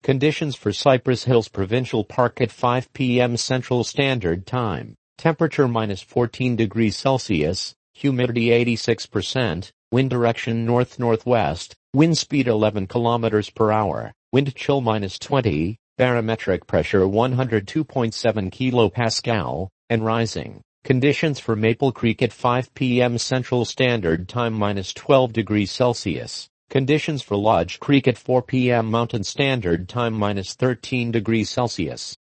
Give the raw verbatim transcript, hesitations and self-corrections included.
Conditions for Cypress Hills Provincial Park at five p m Central Standard Time. Temperature minus fourteen degrees Celsius, humidity eighty-six percent, wind direction north-northwest, wind speed eleven kilometers per hour, wind chill minus twenty, barometric pressure one hundred two point seven kilopascal, and rising. Conditions for Maple Creek at five p m Central Standard Time minus twelve degrees Celsius. Conditions for Lodge Creek at four p m Mountain Standard Time minus thirteen degrees Celsius.